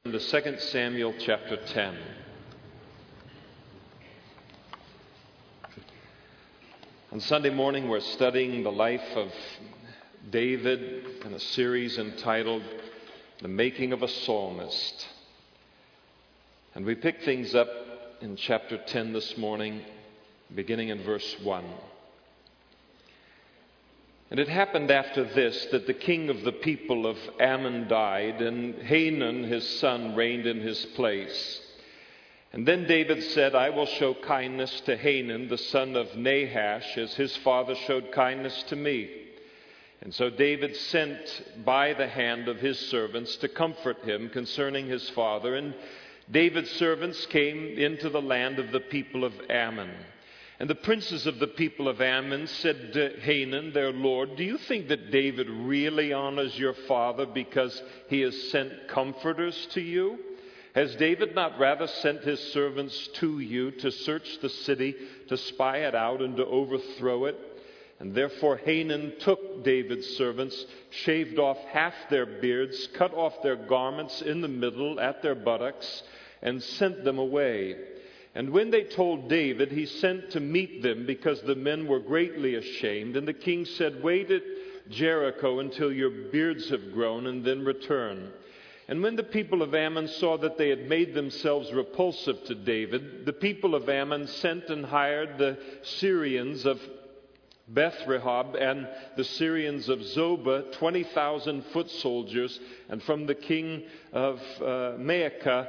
to 2 Samuel chapter 10. On Sunday morning, we're studying the life of David in a series entitled The Making of a Psalmist. And we pick things up in chapter 10 this morning, beginning in verse 1. And it happened after this that the king of the people of Ammon died, and Hanun his son reigned in his place. And then David said, I will show kindness to Hanun the son of Nahash, as his father showed kindness to me. And so David sent by the hand of his servants to comfort him concerning his father. And David's servants came into the land of the people of Ammon. And the princes of the people of Ammon said to Hanun, their lord, do you think that David really honors your father because he has sent comforters to you? Has David not rather sent his servants to you to search the city, to spy it out, and to overthrow it? And therefore Hanun took David's servants, shaved off half their beards, cut off their garments in the middle at their buttocks, and sent them away. And when they told David, he sent to meet them because the men were greatly ashamed. And the king said, wait at Jericho until your beards have grown, and then return. And when the people of Ammon saw that they had made themselves repulsive to David, the people of Ammon sent and hired the Syrians of Beth-rehob and the Syrians of Zobah, 20,000 foot soldiers, and from the king of Maacah,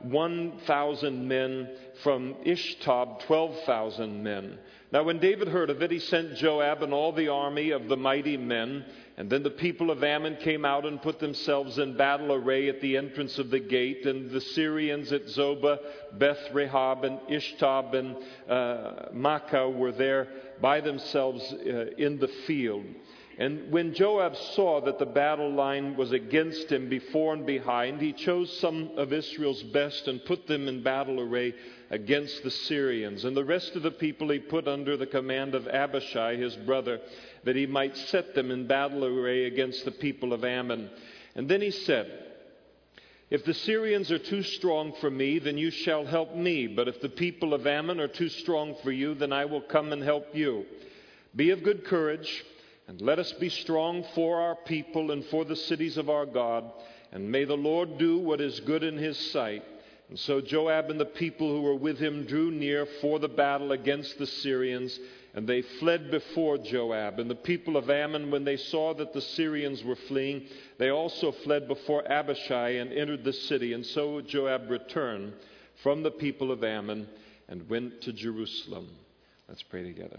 1,000 men, from Ishtob, 12,000 men. Now when David heard of it, he sent Joab and all the army of the mighty men. And then the people of Ammon came out and put themselves in battle array at the entrance of the gate. And the Syrians at Zobah, Beth-rehob, and Ishtob, and Maacah were there by themselves in the field. And when Joab saw that the battle line was against him before and behind, he chose some of Israel's best and put them in battle array against the Syrians. And the rest of the people he put under the command of Abishai, his brother, that he might set them in battle array against the people of Ammon. And then he said, if the Syrians are too strong for me, then you shall help me. But if the people of Ammon are too strong for you, then I will come and help you. Be of good courage, and let us be strong for our people and for the cities of our God. And may the Lord do what is good in his sight. And so Joab and the people who were with him drew near for the battle against the Syrians, and they fled before Joab. And the people of Ammon, when they saw that the Syrians were fleeing, they also fled before Abishai and entered the city. And so Joab returned from the people of Ammon and went to Jerusalem. Let's pray together.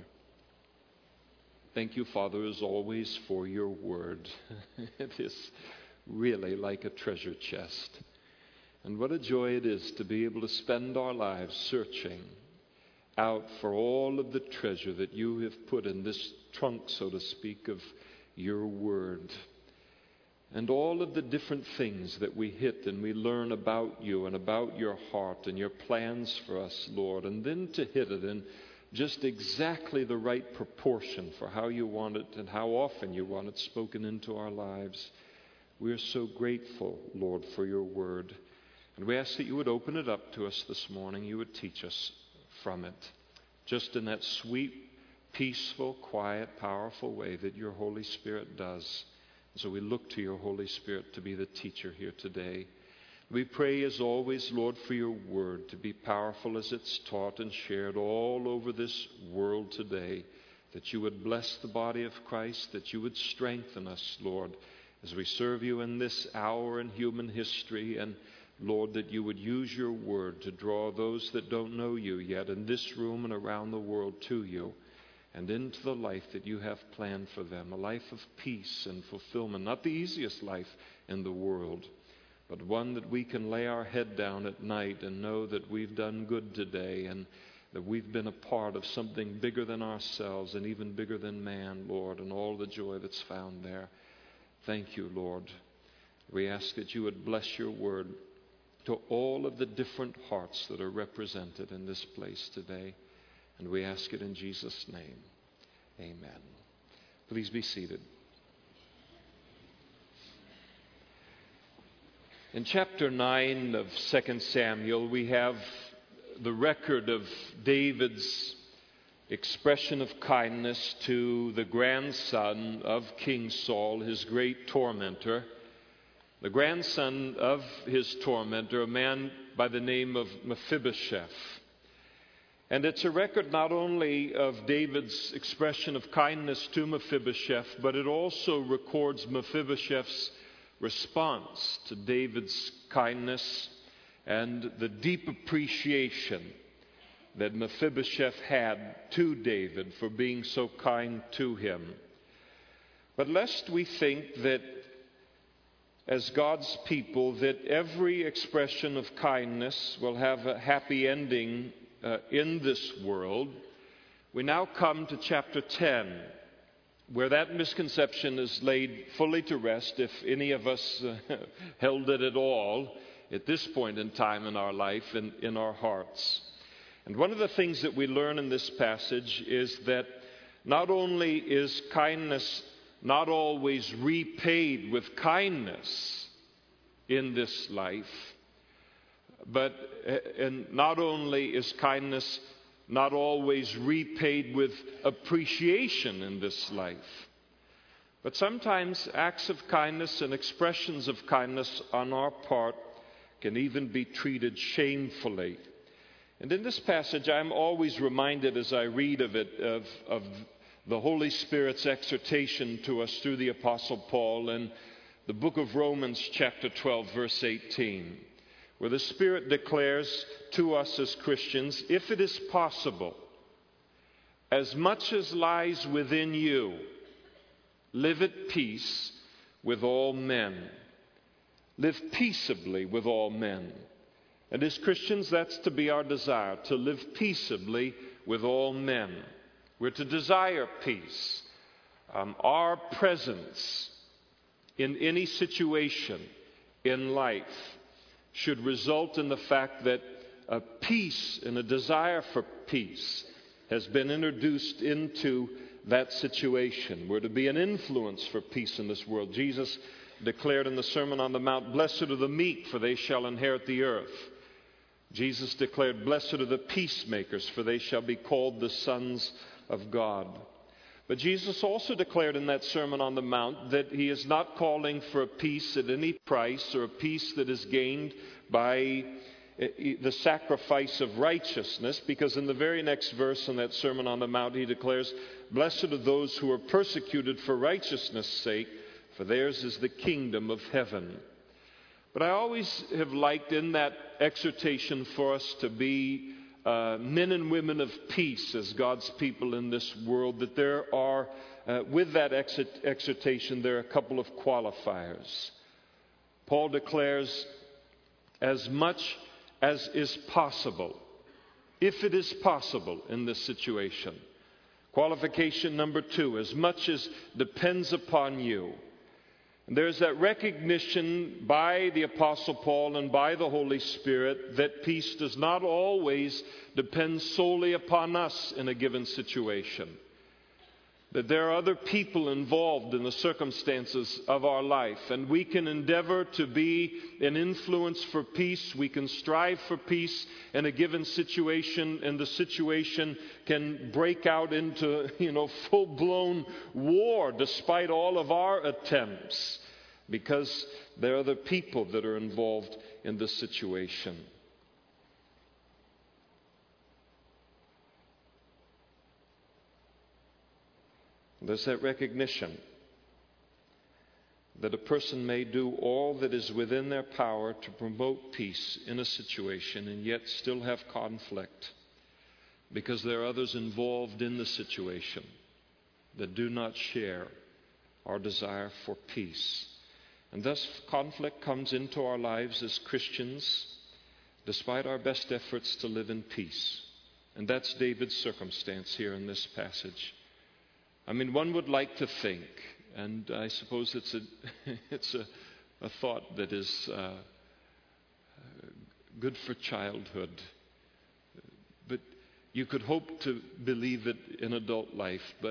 Thank you, Father, as always, for your word. It is really like a treasure chest. And what a joy it is to be able to spend our lives searching out for all of the treasure that you have put in this trunk, so to speak, of your word. And all of the different things that we hit and we learn about you and about your heart and your plans for us, Lord. And then to hit it in just exactly the right proportion for how you want it and how often you want it spoken into our lives. We are so grateful, Lord, for your word. And we ask that you would open it up to us this morning. You would teach us from it, just in that sweet, peaceful, quiet, powerful way that your Holy Spirit does. So we look to your Holy Spirit to be the teacher here today. We pray, as always, Lord, for your word to be powerful as it's taught and shared all over this world today, that you would bless the body of Christ, that you would strengthen us, Lord, as we serve you in this hour in human history, and Lord, that you would use your word to draw those that don't know you yet in this room and around the world to you and into the life that you have planned for them, a life of peace and fulfillment, not the easiest life in the world, but one that we can lay our head down at night and know that we've done good today and that we've been a part of something bigger than ourselves and even bigger than man, Lord, and all the joy that's found there. Thank you, Lord. We ask that you would bless your word to all of the different hearts that are represented in this place today. And we ask it in Jesus' name. Amen. Please be seated. In chapter 9 of 2 Samuel, we have the record of David's expression of kindness to the grandson of King Saul, his great tormentor. The grandson of his tormentor, a man by the name of Mephibosheth. And it's a record not only of David's expression of kindness to Mephibosheth, but it also records Mephibosheth's response to David's kindness and the deep appreciation that Mephibosheth had to David for being so kind to him. But lest we think that as God's people, that every expression of kindness will have a happy ending in this world, we now come to chapter 10, where that misconception is laid fully to rest, if any of us held it at all at this point in time in our life and in our hearts. And one of the things that we learn in this passage is that not only is kindness not always repaid with kindness in this life, and not only is kindness not always repaid with appreciation in this life, but sometimes acts of kindness and expressions of kindness on our part can even be treated shamefully. And in this passage, I'm always reminded as I read of it of the Holy Spirit's exhortation to us through the Apostle Paul in the book of Romans chapter 12, verse 18, where the Spirit declares to us as Christians, if it is possible, as much as lies within you, live at peace with all men. Live peaceably with all men. And as Christians, that's to be our desire, to live peaceably with all men. We're to desire peace. Our presence in any situation in life should result in the fact that a peace and a desire for peace has been introduced into that situation. We're to be an influence for peace in this world. Jesus declared in the Sermon on the Mount, "Blessed are the meek, for they shall inherit the earth." Jesus declared, "Blessed are the peacemakers, for they shall be called the sons of God." But Jesus also declared in that Sermon on the Mount that he is not calling for a peace at any price, or a peace that is gained by the sacrifice of righteousness, because in the very next verse in that Sermon on the Mount he declares, "Blessed are those who are persecuted for righteousness' sake, for theirs is the kingdom of heaven." But I always have liked in that exhortation for us to be men and women of peace as God's people in this world, that there are, with that exhortation, there are a couple of qualifiers. Paul declares, as much as is possible, if it is possible in this situation. Qualification number 2, as much as depends upon you. And there's that recognition by the Apostle Paul and by the Holy Spirit that peace does not always depend solely upon us in a given situation. That there are other people involved in the circumstances of our life, and we can endeavor to be an influence for peace. We can strive for peace in a given situation, and the situation can break out into, full-blown war despite all of our attempts, because there are other people that are involved in the situation. There's that recognition that a person may do all that is within their power to promote peace in a situation and yet still have conflict, because there are others involved in the situation that do not share our desire for peace. And thus conflict comes into our lives as Christians despite our best efforts to live in peace. And that's David's circumstance here in this passage. I mean, one would like to think, and I suppose it's a thought that is good for childhood, but you could hope to believe it in adult life, but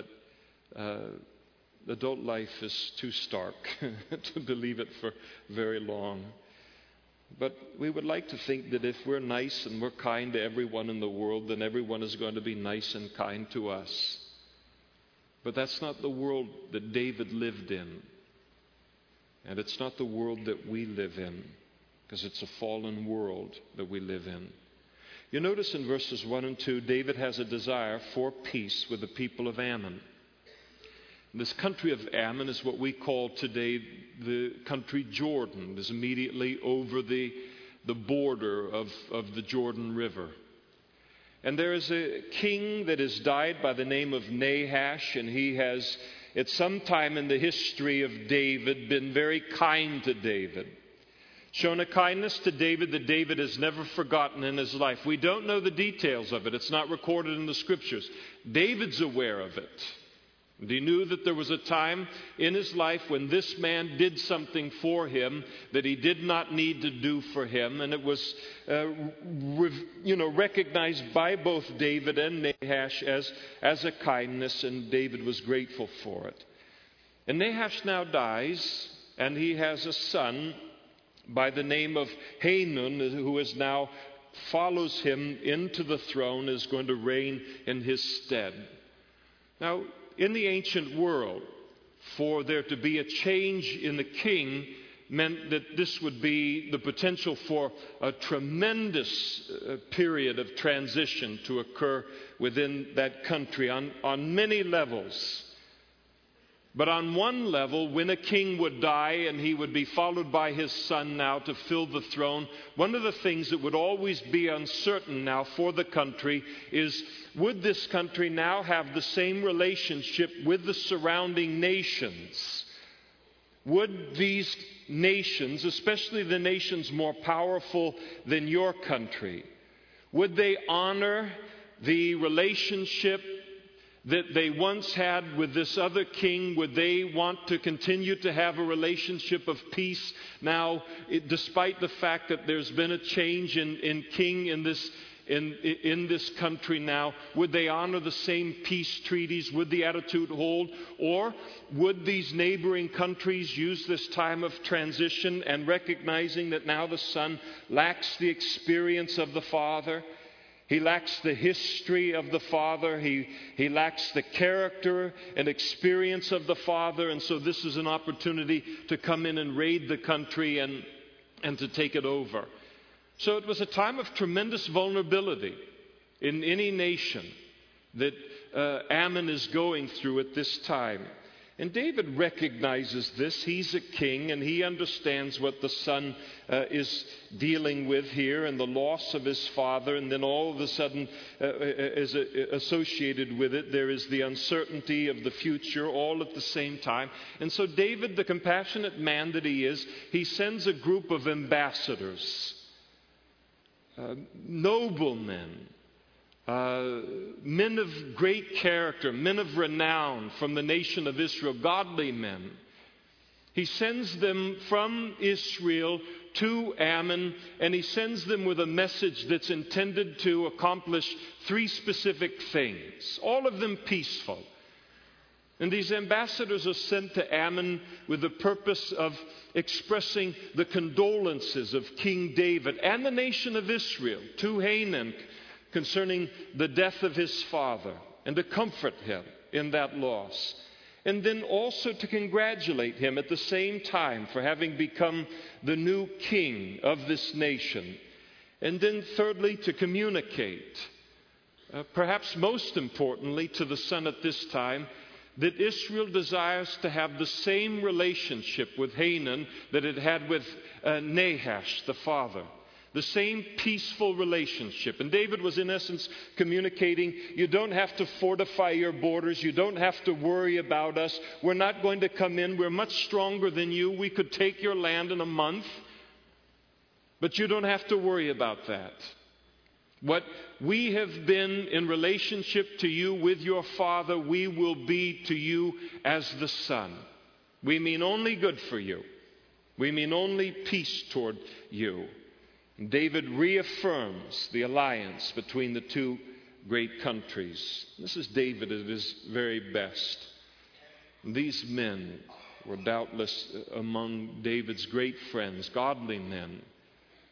adult life is too stark to believe it for very long. But we would like to think that if we're nice and we're kind to everyone in the world, then everyone is going to be nice and kind to us. But that's not the world that David lived in. And it's not the world that we live in, because it's a fallen world that we live in. You notice in verses 1 and 2, David has a desire for peace with the people of Ammon. And this country of Ammon is what we call today the country Jordan. It is immediately over the border of the Jordan River. And there is a king that has died by the name of Nahash, and he has, at some time in the history of David, been very kind to David. Shown a kindness to David that David has never forgotten in his life. We don't know the details of it. It's not recorded in the Scriptures. David's aware of it. And he knew that there was a time in his life when this man did something for him that he did not need to do for him. And it was recognized by both David and Nahash as a kindness, and David was grateful for it. And Nahash now dies, and he has a son by the name of Hanun, who is now follows him into the throne, is going to reign in his stead. Now, in the ancient world, for there to be a change in the king meant that this would be the potential for a tremendous period of transition to occur within that country on many levels. But on one level, when a king would die and he would be followed by his son now to fill the throne, one of the things that would always be uncertain now for the country is, would this country now have the same relationship with the surrounding nations? Would these nations, especially the nations more powerful than your country, would they honor the relationship that they once had with this other king? Would they want to continue to have a relationship of peace now, despite the fact that there's been a change in king in this country now? Would they honor the same peace treaties? Would the attitude hold? Or would these neighboring countries use this time of transition and recognizing that now the son lacks the experience of the father? He lacks the history of the father. He lacks the character and experience of the father. And so this is an opportunity to come in and raid the country and to take it over. So it was a time of tremendous vulnerability in any nation that Ammon is going through at this time. And David recognizes this. He's a king, and he understands what the son is dealing with here, and the loss of his father. And then all of a sudden, is associated with it, there is the uncertainty of the future all at the same time. And so David, the compassionate man that he is, he sends a group of ambassadors, noblemen, men of great character, men of renown from the nation of Israel, godly men. He sends them from Israel to Ammon, and he sends them with a message that's intended to accomplish three specific things, all of them peaceful. And these ambassadors are sent to Ammon with the purpose of expressing the condolences of King David and the nation of Israel to Hanun concerning the death of his father, and to comfort him in that loss. And then also to congratulate him at the same time for having become the new king of this nation. And then thirdly, to communicate, perhaps most importantly to the son at this time, that Israel desires to have the same relationship with Hanun that it had with Nahash, the father. The same peaceful relationship. And David was in essence communicating, you don't have to fortify your borders. You don't have to worry about us. We're not going to come in. We're much stronger than you. We could take your land in a month. But you don't have to worry about that. What we have been in relationship to you with your father, we will be to you as the son. We mean only good for you. We mean only peace toward you. David reaffirms the alliance between the two great countries. This is David at his very best. These men were doubtless among David's great friends, godly men.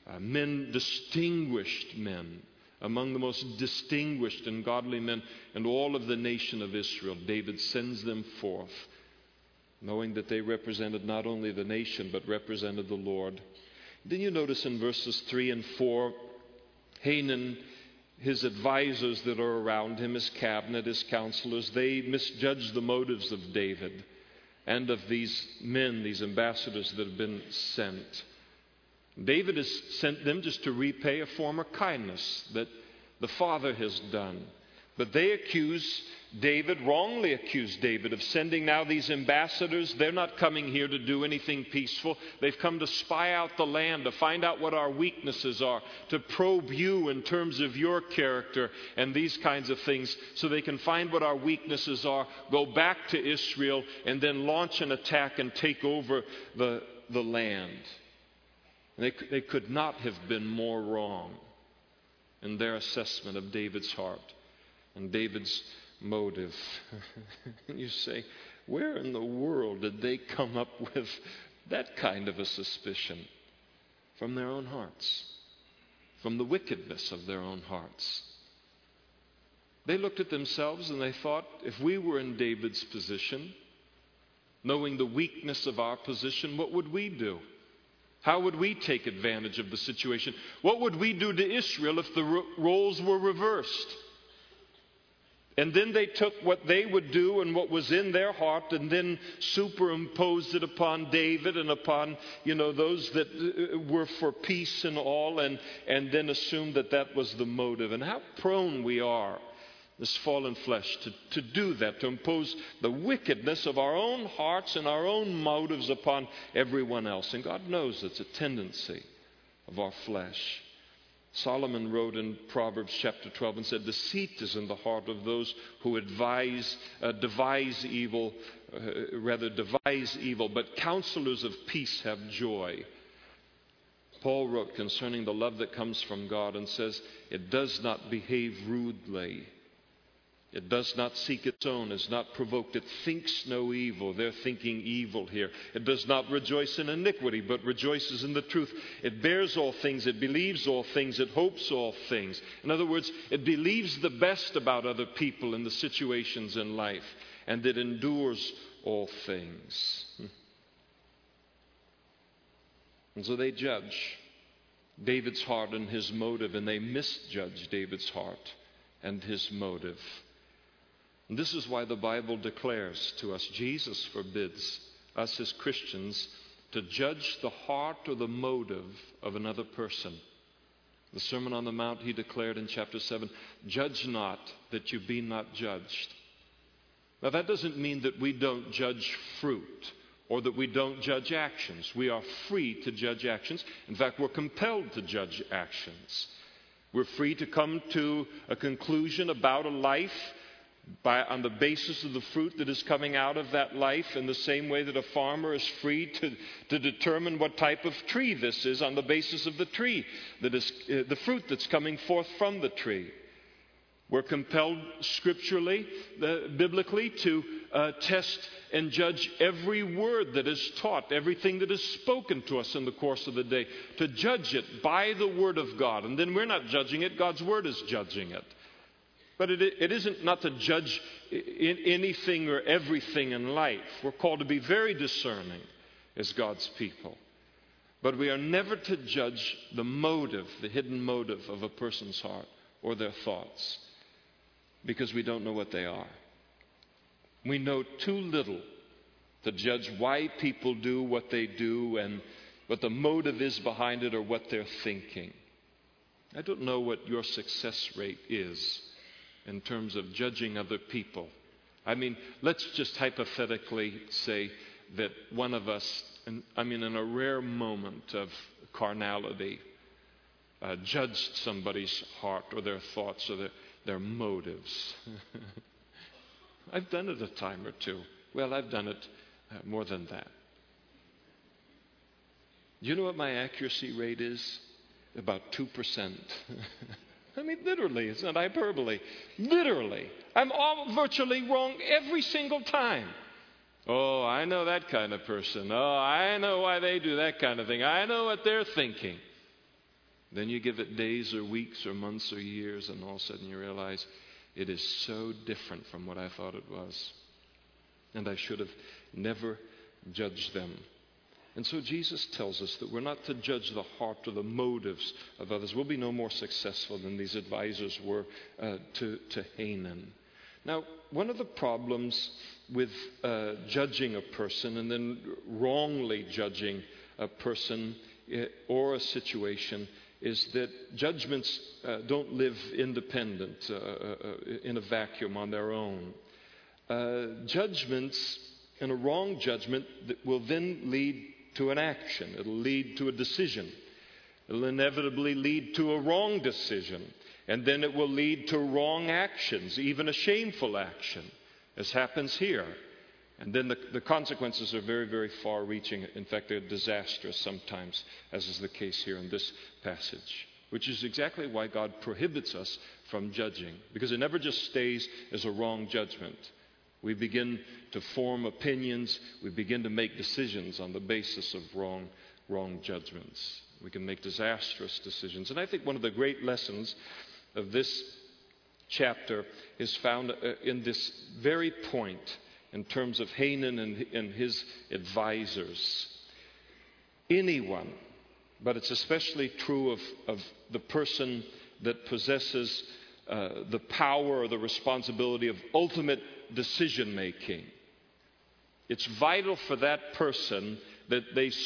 men, distinguished men, among the most distinguished and godly men in all of the nation of Israel. David sends them forth, knowing that they represented not only the nation, but represented the Lord. Then you notice in verses 3 and 4, Hanan, his advisors that are around him, his cabinet, his counselors, they misjudge the motives of David and of these men, these ambassadors that have been sent. David has sent them just to repay a former kindness that the father has done. But they wrongly accuse David of sending now these ambassadors. They're not coming here to do anything peaceful. They've come to spy out the land, to find out what our weaknesses are, to probe you in terms of your character and these kinds of things, so they can find what our weaknesses are, go back to Israel, and then launch an attack and take over the land. They could not have been more wrong in their assessment of David's heart and David's motive. You say, where in the world did they come up with that kind of a suspicion? From their own hearts, from the wickedness of their own hearts. They looked at themselves and they thought, if we were in David's position, knowing the weakness of our position, what would we do? How would we take advantage of the situation? What would we do to Israel if the roles were reversed? And then they took what they would do and what was in their heart and then superimposed it upon David and upon, those that were for peace and all, and then assumed that that was the motive. And how prone we are, this fallen flesh, to do that, to impose the wickedness of our own hearts and our own motives upon everyone else. And God knows it's a tendency of our flesh. Solomon wrote in Proverbs chapter 12 and said, deceit is in the heart of those who devise evil, but counselors of peace have joy. Paul wrote concerning the love that comes from God and says, it does not behave rudely. It does not seek its own, is not provoked. It thinks no evil. They're thinking evil here. It does not rejoice in iniquity, but rejoices in the truth. It bears all things. It believes all things. It hopes all things. In other words, it believes the best about other people and the situations in life, and it endures all things. And so they judge David's heart and his motive, and they misjudge David's heart and his motive. And this is why the Bible declares to us, Jesus forbids us as Christians to judge the heart or the motive of another person. The Sermon on the Mount, he declared in chapter 7, judge not that you be not judged. Now that doesn't mean that we don't judge fruit or that we don't judge actions. We are free to judge actions. In fact, we're compelled to judge actions. We're free to come to a conclusion about a life on the basis of the fruit that is coming out of that life, in the same way that a farmer is free to determine what type of tree this is on the basis of the tree, that is the fruit that's coming forth from the tree. We're compelled scripturally, biblically, to test and judge every word that is taught, everything that is spoken to us in the course of the day, to judge it by the Word of God. And then we're not judging it, God's Word is judging it. But it isn't not to judge anything or everything in life. We're called to be very discerning as God's people. But we are never to judge the motive, the hidden motive of a person's heart or their thoughts, because we don't know what they are. We know too little to judge why people do what they do and what the motive is behind it or what they're thinking. I don't know what your success rate is in terms of judging other people. I mean, let's just hypothetically say that one of us, in a rare moment of carnality, judged somebody's heart or their thoughts or their motives. I've done it a time or two. Well, I've done it more than that. Do you know what my accuracy rate is? About 2%. Literally, it's not hyperbole. Literally. I'm virtually wrong every single time. Oh, I know that kind of person. Oh, I know why they do that kind of thing. I know what they're thinking. Then you give it days or weeks or months or years, and all of a sudden you realize it is so different from what I thought it was. And I should have never judged them. And so Jesus tells us that we're not to judge the heart or the motives of others. We'll be no more successful than these advisors were to Hanan. Now, one of the problems with judging a person and then wrongly judging a person or a situation is that judgments don't live independent in a vacuum on their own. Judgments and a wrong judgment that will then lead to an action. It'll lead to a decision. It'll inevitably lead to a wrong decision. And then it will lead to wrong actions, even a shameful action, as happens here. And then the consequences are very, very far-reaching. In fact, they're disastrous sometimes, as is the case here in this passage, which is exactly why God prohibits us from judging, because it never just stays as a wrong judgment. We begin to form opinions. We begin to make decisions on the basis of wrong judgments. We can make disastrous decisions. And I think one of the great lessons of this chapter is found in this very point in terms of Hanan and his advisors. Anyone, but it's especially true of the person that possesses the power or the responsibility of ultimate decision making. It's vital for that person that they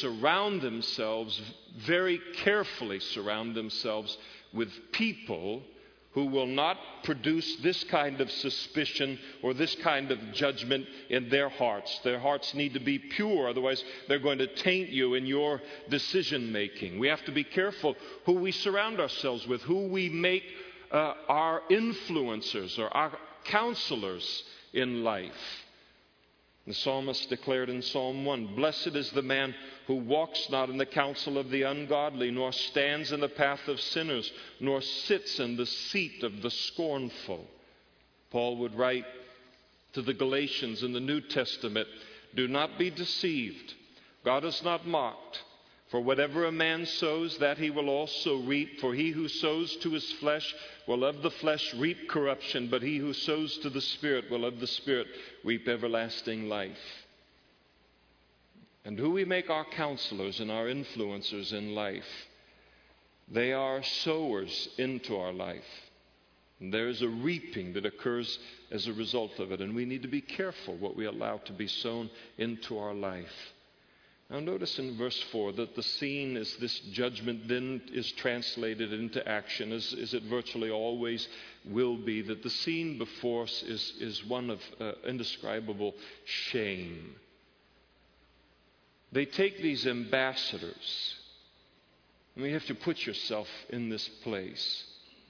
very carefully surround themselves with people who will not produce this kind of suspicion or this kind of judgment in their hearts. Their hearts need to be pure, otherwise they're going to taint you in your decision making. We have to be careful who we surround ourselves with, who we make our influencers or our counselors in life. The psalmist declared in Psalm 1, "Blessed is the man who walks not in the counsel of the ungodly, nor stands in the path of sinners, nor sits in the seat of the scornful." Paul would write to the Galatians in the New Testament, "Do not be deceived. God is not mocked. For whatever a man sows, that he will also reap. For he who sows to his flesh will of the flesh reap corruption, but he who sows to the Spirit will of the Spirit reap everlasting life." And who we make our counselors and our influencers in life, they are sowers into our life. And there is a reaping that occurs as a result of it, and we need to be careful what we allow to be sown into our life. Now notice in verse 4 that the scene is this judgment then is translated into action, as it virtually always will be, that the scene before us is one of indescribable shame. They take these ambassadors, and you have to put yourself in this place.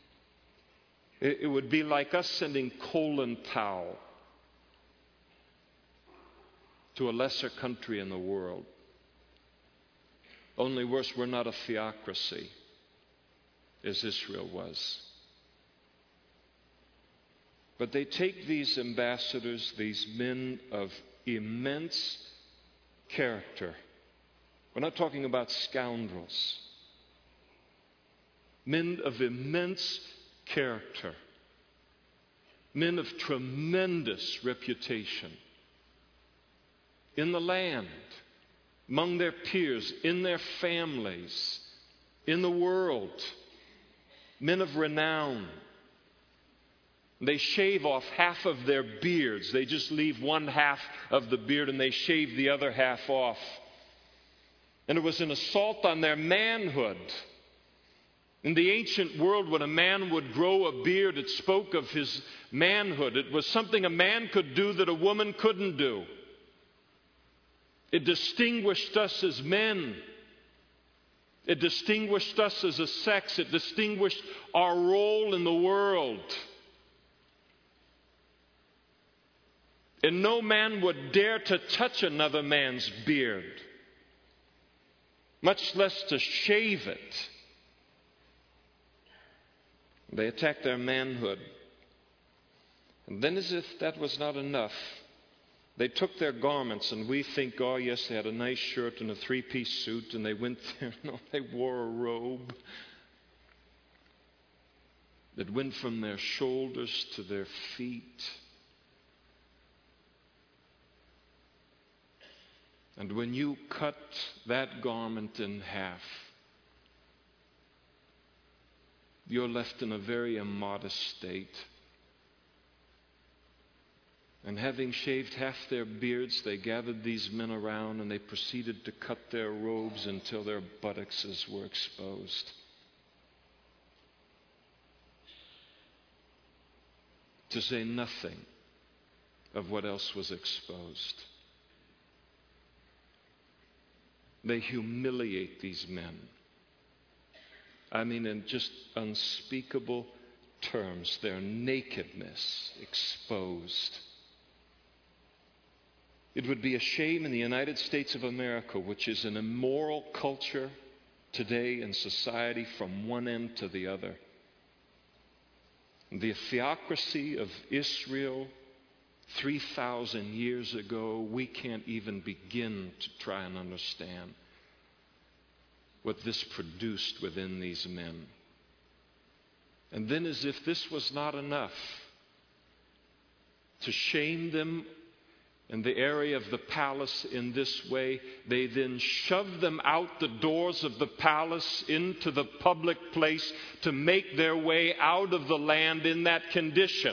It would be like us sending Colin Powell to a lesser country in the world. Only worse, we're not a theocracy as Israel was. But they take these ambassadors, these men of immense character. We're not talking about scoundrels. Men of immense character. Men of tremendous reputation in the land, among their peers, in their families, in the world. Men of renown. They shave off half of their beards. They just leave one half of the beard and they shave the other half off. And it was an assault on their manhood. In the ancient world, when a man would grow a beard, it spoke of his manhood. It was something a man could do that a woman couldn't do. It distinguished us as men. It distinguished us as a sex. It distinguished our role in the world. And no man would dare to touch another man's beard, much less to shave it. They attacked their manhood. And then, as if that was not enough, they took their garments, and we think, oh yes, they had a nice shirt and a three-piece suit, and they went there. No, they wore a robe. that went from their shoulders to their feet. And when you cut that garment in half, you're left in a very immodest state. And having shaved half their beards, they gathered these men around and they proceeded to cut their robes until their buttocks were exposed. To say nothing of what else was exposed. They humiliate these men. I mean, in just unspeakable terms, their nakedness exposed. It would be a shame in the United States of America, which is an immoral culture today in society from one end to the other. The theocracy of Israel 3,000 years ago, we can't even begin to try and understand what this produced within these men. And then, as if this was not enough, to shame them in the area of the palace in this way, they then shoved them out the doors of the palace into the public place to make their way out of the land in that condition.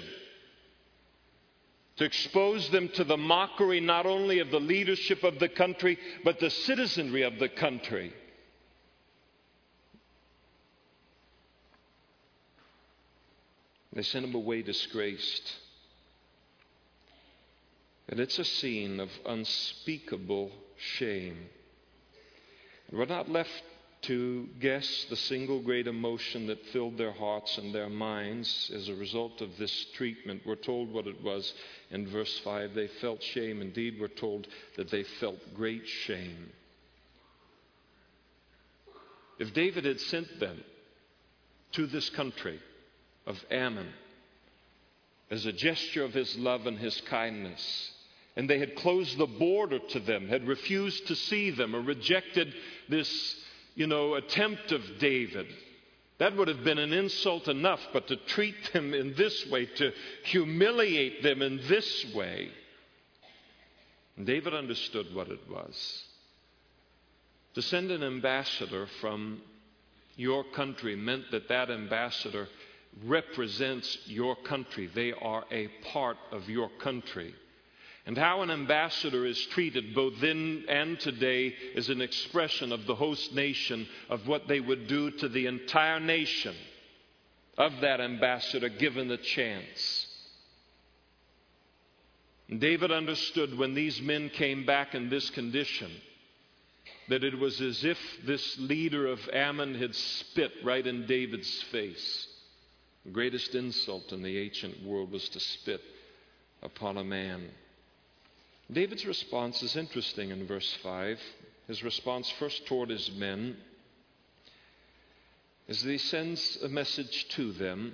To expose them to the mockery not only of the leadership of the country, but the citizenry of the country. They sent them away disgraced. And it's a scene of unspeakable shame. We're not left to guess the single great emotion that filled their hearts and their minds as a result of this treatment. We're told what it was in verse 5. They felt shame. Indeed, we're told that they felt great shame. If David had sent them to this country of Ammon as a gesture of his love and his kindness, and they had closed the border to them, had refused to see them, or rejected this, attempt of David, that would have been an insult enough. But to treat them in this way, to humiliate them in this way, David understood what it was. To send an ambassador from your country meant that that ambassador represents your country. They are a part of your country. And how an ambassador is treated both then and today is an expression of the host nation, of what they would do to the entire nation of that ambassador given the chance. And David understood when these men came back in this condition that it was as if this leader of Ammon had spit right in David's face. The greatest insult in the ancient world was to spit upon a man. David's response is interesting in verse 5. His response first toward his men is that he sends a message to them.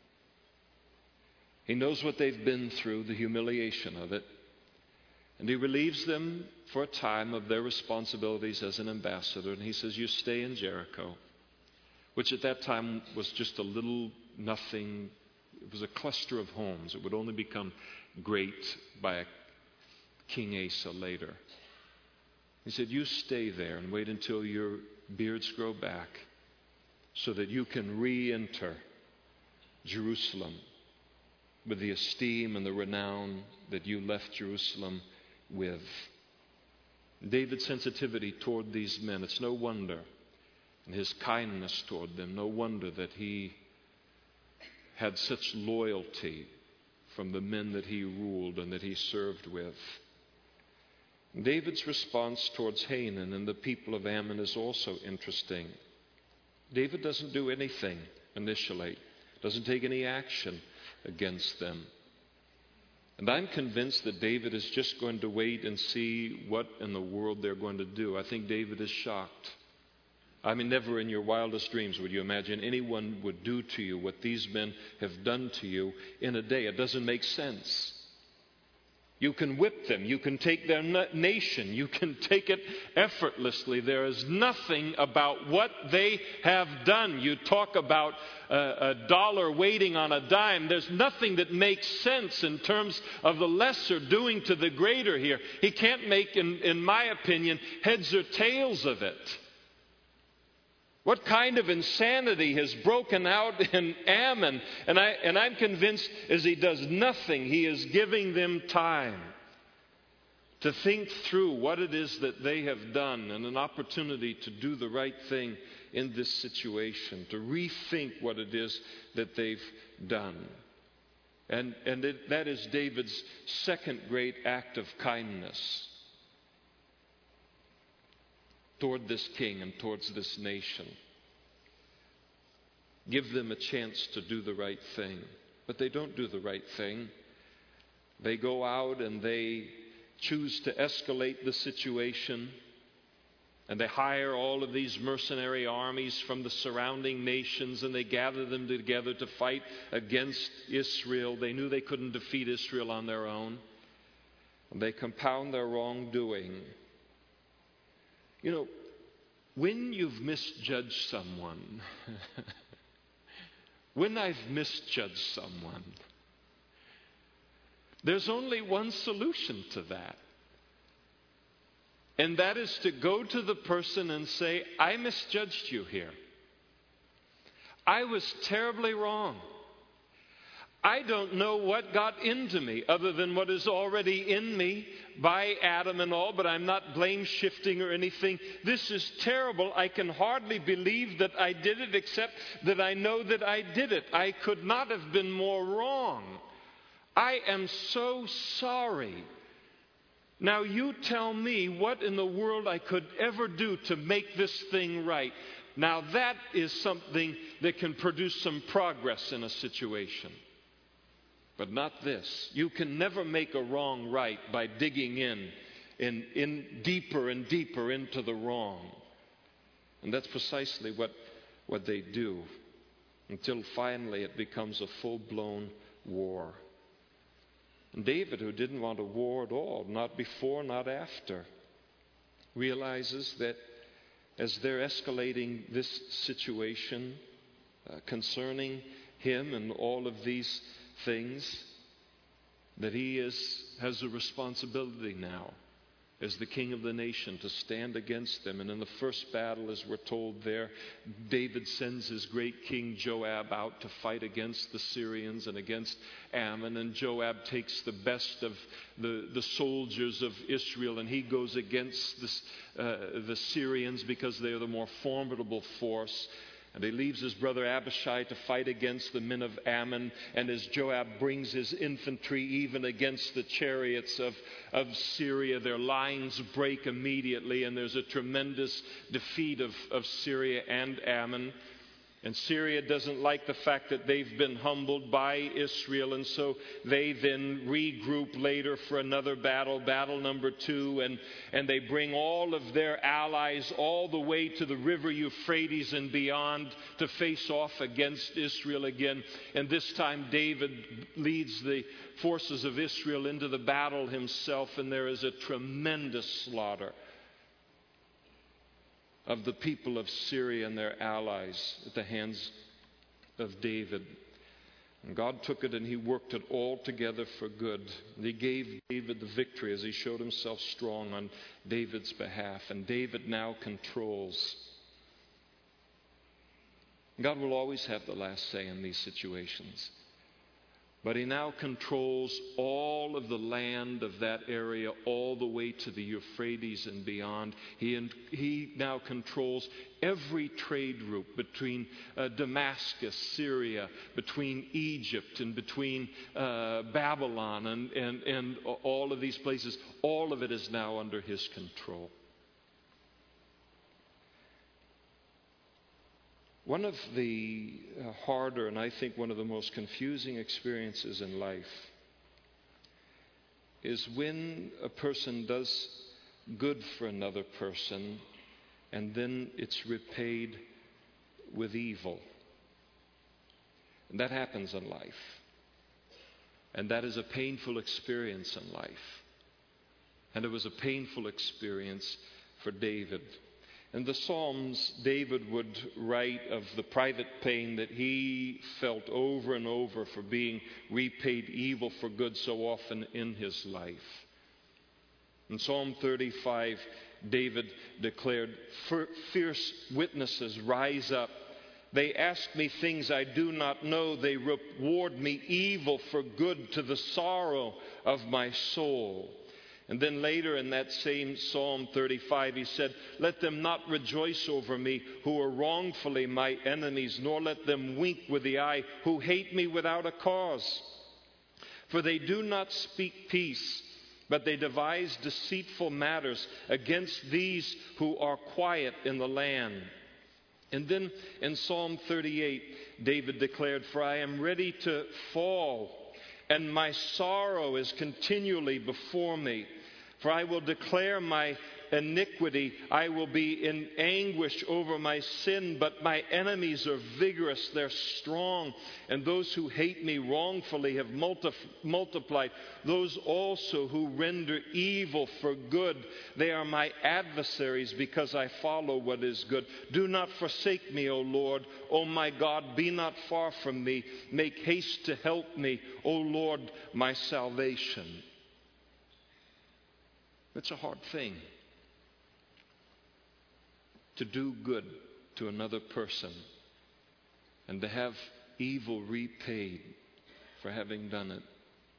He knows what they've been through, the humiliation of it. And he relieves them for a time of their responsibilities as an ambassador. And he says, you stay in Jericho, which at that time was just a little nothing. It was a cluster of homes. It would only become great by King Asa later. He said, you stay there and wait until your beards grow back so that you can re-enter Jerusalem with the esteem and the renown that you left Jerusalem with. David's sensitivity toward these men, it's no wonder, and his kindness toward them, no wonder that he had such loyalty from the men that he ruled and that he served with. David's response towards Hanun and the people of Ammon is also interesting. David doesn't do anything initially, doesn't take any action against them. And I'm convinced that David is just going to wait and see what in the world they're going to do. I think David is shocked. I mean, never in your wildest dreams would you imagine anyone would do to you what these men have done to you in a day. It doesn't make sense. You can whip them. You can take their nation. You can take it effortlessly. There is nothing about what they have done. You talk about a dollar waiting on a dime. There's nothing that makes sense in terms of the lesser doing to the greater here. He can't make, in my opinion, heads or tails of it. What kind of insanity has broken out in Ammon? And I'm convinced as he does nothing, he is giving them time to think through what it is that they have done and an opportunity to do the right thing in this situation, to rethink what it is that they've done. And that is David's second great act of kindness toward this king and towards this nation. Give them a chance to do the right thing. But they don't do the right thing. They go out and they choose to escalate the situation. And they hire all of these mercenary armies from the surrounding nations, and they gather them together to fight against Israel. They knew they couldn't defeat Israel on their own. And they compound their wrongdoing. You know, when you've misjudged someone, when I've misjudged someone, there's only one solution to that. And that is to go to the person and say, I misjudged you here. I was terribly wrong. I don't know what got into me other than what is already in me by Adam and all, but I'm not blame shifting or anything. This is terrible. I can hardly believe that I did it, except that I know that I did it. I could not have been more wrong. I am so sorry. Now you tell me what in the world I could ever do to make this thing right. Now that is something that can produce some progress in a situation. But not this. You can never make a wrong right by digging in deeper and deeper into the wrong. And that's precisely what they do, until finally it becomes a full-blown war. And David, who didn't want a war at all, not before, not after, realizes that as they're escalating this situation concerning him and all of these things, that he has a responsibility now as the king of the nation to stand against them. And in the first battle, as we're told there, David sends his great king Joab out to fight against the Syrians and against Ammon. And Joab takes the best of the soldiers of Israel, and he goes against the Syrians because they are the more formidable force. And he leaves his brother Abishai to fight against the men of Ammon. And as Joab brings his infantry even against the chariots of Syria, their lines break immediately, and there's a tremendous defeat of Syria and Ammon. And Syria doesn't like the fact that they've been humbled by Israel, and so they then regroup later for another battle, battle number 2, and they bring all of their allies all the way to the river Euphrates and beyond to face off against Israel again. And this time David leads the forces of Israel into the battle himself, and there is a tremendous slaughter of the people of Syria and their allies at the hands of David. And God took it and he worked it all together for good. And he gave David the victory as he showed himself strong on David's behalf. And David now controls. God will always have the last say in these situations. But he now controls all of the land of that area, all the way to the Euphrates and beyond. He now controls every trade route between Damascus, Syria, between Egypt and between Babylon and all of these places. All of it is now under his control. One of the harder, and I think one of the most confusing experiences in life is when a person does good for another person and then it's repaid with evil. And that happens in life. And that is a painful experience in life. And it was a painful experience for David. In the Psalms, David would write of the private pain that he felt over and over for being repaid evil for good so often in his life. In Psalm 35, David declared, "Fierce witnesses rise up. They ask me things I do not know. They reward me evil for good, to the sorrow of my soul." And then later in that same Psalm 35, he said, "Let them not rejoice over me who are wrongfully my enemies, nor let them wink with the eye who hate me without a cause. For they do not speak peace, but they devise deceitful matters against these who are quiet in the land." And then in Psalm 38, David declared, "For I am ready to fall, and my sorrow is continually before me. For I will declare my iniquity. I will be in anguish over my sin, but my enemies are vigorous, they're strong, and those who hate me wrongfully have multiplied. Those also who render evil for good, they are my adversaries because I follow what is good. Do not forsake me, O Lord. O my God, be not far from me. Make haste to help me, O Lord, my salvation." It's a hard thing to do good to another person and to have evil repaid for having done it.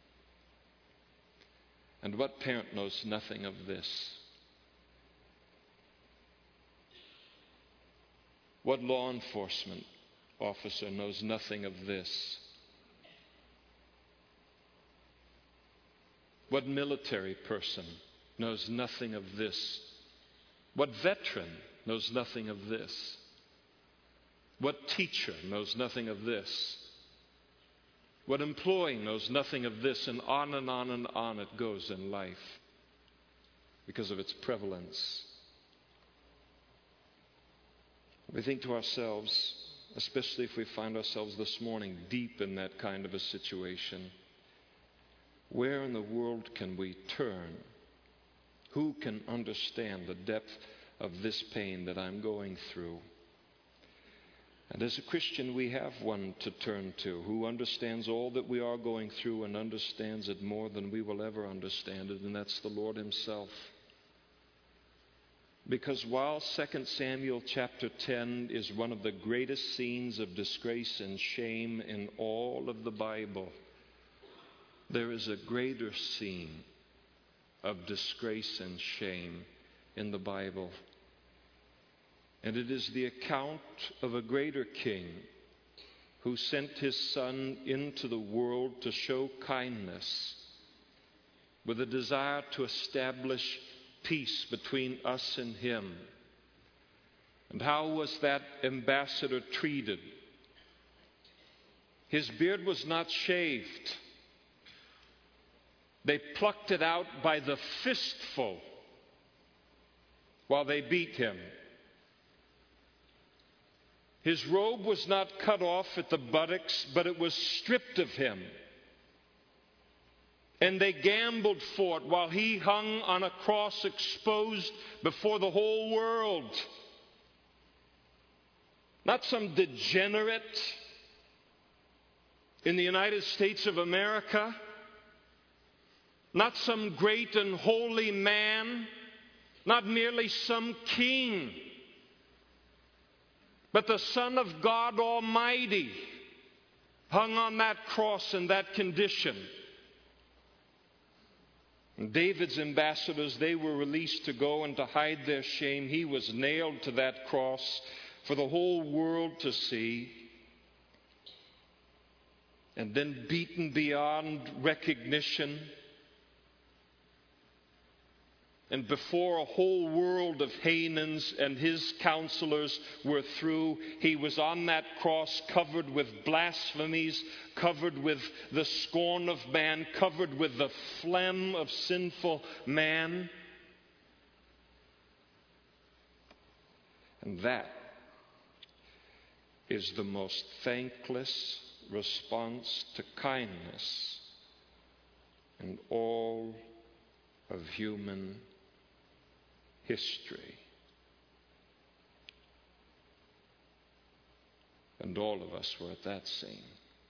And what parent knows nothing of this? What law enforcement officer knows nothing of this? What military person knows nothing of this? What veteran knows nothing of this? What teacher knows nothing of this? What employee knows nothing of this? And on and on and on it goes in life because of its prevalence. We think to ourselves, especially if we find ourselves this morning deep in that kind of a situation, where in the world can we turn? Who can understand the depth of this pain that I'm going through? And as a Christian, we have one to turn to who understands all that we are going through and understands it more than we will ever understand it, and that's the Lord Himself. Because while 2 Samuel chapter 10 is one of the greatest scenes of disgrace and shame in all of the Bible, there is a greater scene of disgrace and shame in the Bible. And it is the account of a greater king who sent his Son into the world to show kindness with a desire to establish peace between us and Him. And how was that ambassador treated? His beard was not shaved. They plucked it out by the fistful while they beat him. His robe was not cut off at the buttocks, but it was stripped of him. And they gambled for it while he hung on a cross exposed before the whole world. Not some degenerate in the United States of America. Not some great and holy man. Not merely some king. But the Son of God Almighty hung on that cross in that condition. And David's ambassadors, they were released to go and to hide their shame. He was nailed to that cross for the whole world to see. And then beaten beyond recognition. And before a whole world of Hanans and his counselors were through, he was on that cross covered with blasphemies, covered with the scorn of man, covered with the phlegm of sinful man. And that is the most thankless response to kindness and all of human history. And all of us were at that scene.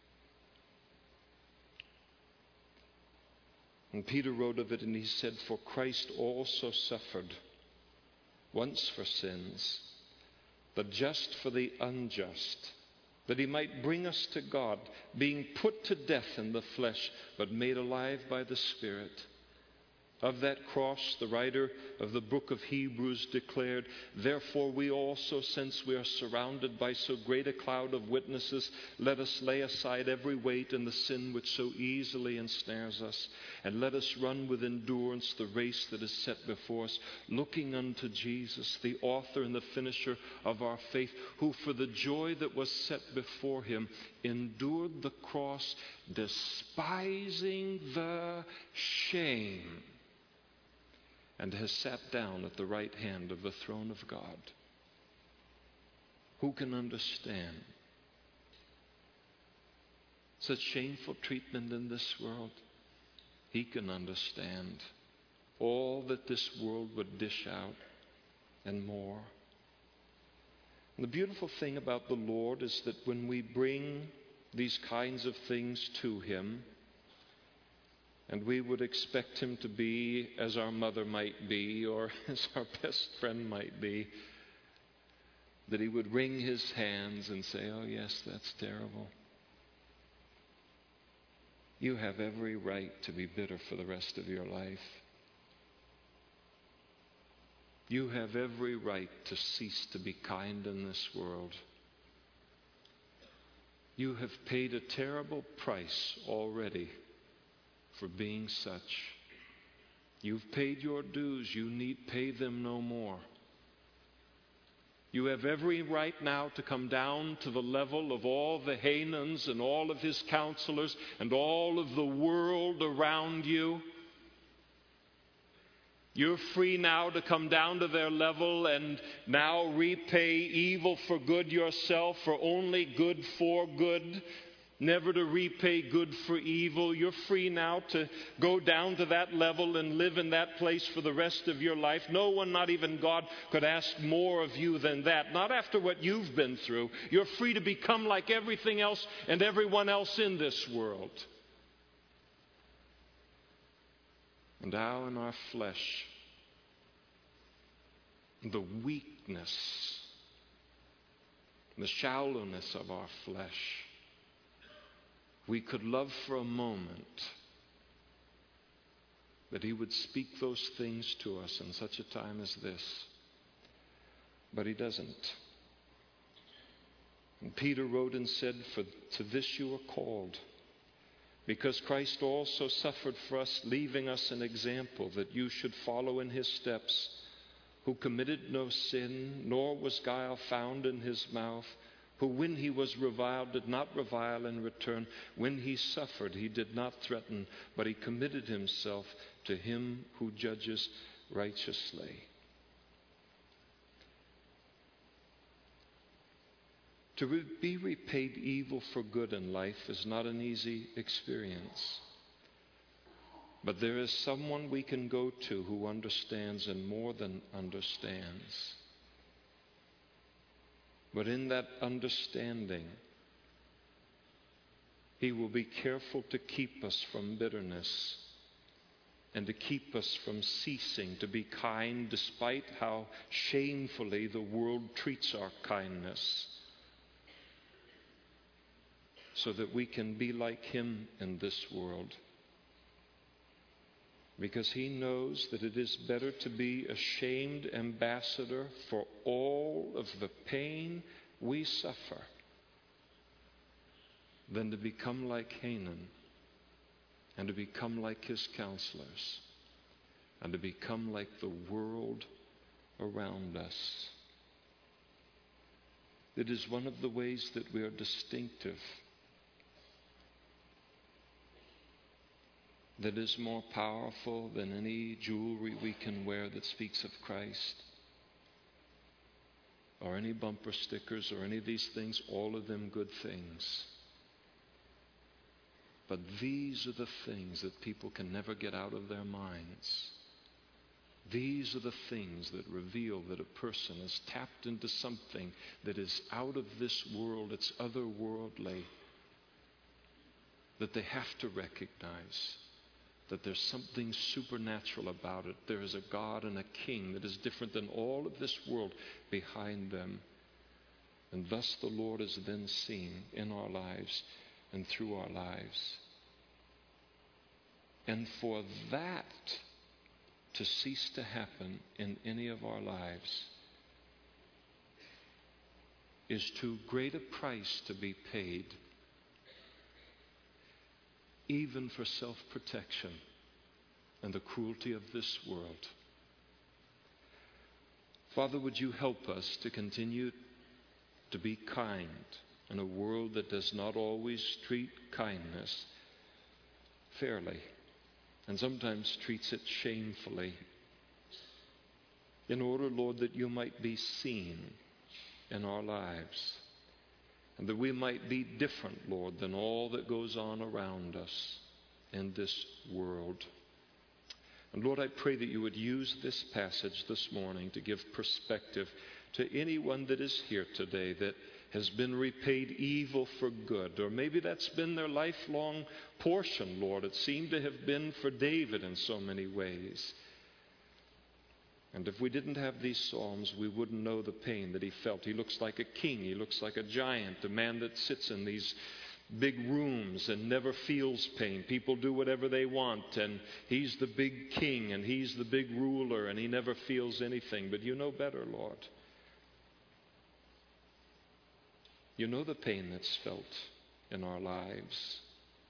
And Peter wrote of it and he said, "For Christ also suffered once for sins, the just for the unjust, that he might bring us to God, being put to death in the flesh, but made alive by the Spirit." Of that cross, the writer of the book of Hebrews declared, "Therefore we also, since we are surrounded by so great a cloud of witnesses, let us lay aside every weight and the sin which so easily ensnares us, and let us run with endurance the race that is set before us, looking unto Jesus, the author and the finisher of our faith, who for the joy that was set before him endured the cross, despising the shame, and has sat down at the right hand of the throne of God." Who can understand such shameful treatment in this world? He can understand all that this world would dish out and more. And the beautiful thing about the Lord is that when we bring these kinds of things to him, and we would expect him to be as our mother might be, or as our best friend might be, that he would wring his hands and say, "Oh yes, that's terrible. You have every right to be bitter for the rest of your life. You have every right to cease to be kind in this world. You have paid a terrible price already for being such. You've paid your dues. You need pay them no more. You have every right now to come down to the level of all the Hanans and all of his counselors and all of the world around you. You're free now to come down to their level and now repay evil for good yourself, for only good for good. Never to repay good for evil. You're free now to go down to that level and live in that place for the rest of your life. No one, not even God, could ask more of you than that. Not after what you've been through. You're free to become like everything else and everyone else in this world. And now in our flesh, the weakness, the shallowness of our flesh, we could love for a moment that he would speak those things to us in such a time as this. But he doesn't. And Peter wrote and said, "For to this you are called, because Christ also suffered for us, leaving us an example that you should follow in his steps, who committed no sin, nor was guile found in his mouth, who when he was reviled did not revile in return. When he suffered, he did not threaten, but he committed himself to him who judges righteously." To be repaid evil for good in life is not an easy experience. But there is someone we can go to who understands and more than understands. But in that understanding, he will be careful to keep us from bitterness and to keep us from ceasing to be kind despite how shamefully the world treats our kindness, so that we can be like him in this world. Because he knows that it is better to be a shamed ambassador for all of the pain we suffer than to become like Hanan and to become like his counselors and to become like the world around us. It is one of the ways that we are distinctive, that is more powerful than any jewelry we can wear that speaks of Christ, or any bumper stickers or any of these things, all of them good things. But these are the things that people can never get out of their minds. These are the things that reveal that a person has tapped into something that is out of this world, it's otherworldly, that they have to recognize that there's something supernatural about it. There is a God and a King that is different than all of this world behind them. And thus the Lord is then seen in our lives and through our lives. And for that to cease to happen in any of our lives is too great a price to be paid, even for self-protection and the cruelty of this world. Father, would you help us to continue to be kind in a world that does not always treat kindness fairly and sometimes treats it shamefully, in order, Lord, that you might be seen in our lives and that we might be different, Lord, than all that goes on around us in this world. And Lord, I pray that you would use this passage this morning to give perspective to anyone that is here today that has been repaid evil for good, or maybe that's been their lifelong portion, Lord. It seemed to have been for David in so many ways. And if we didn't have these Psalms, we wouldn't know the pain that he felt. He looks like a king. He looks like a giant, a man that sits in these big rooms and never feels pain. People do whatever they want, and he's the big king, and he's the big ruler, and he never feels anything. But you know better, Lord. You know the pain that's felt in our lives.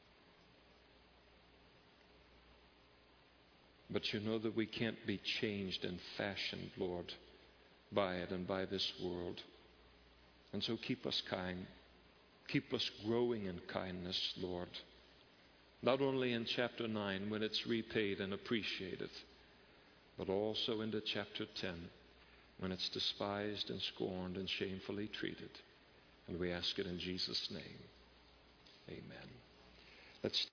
But you know that we can't be changed and fashioned, Lord, by it and by this world. And so keep us kind. Keep us growing in kindness, Lord. Not only in chapter 9 when it's repaid and appreciated, but also into chapter 10 when it's despised and scorned and shamefully treated. And we ask it in Jesus' name. Amen. Let's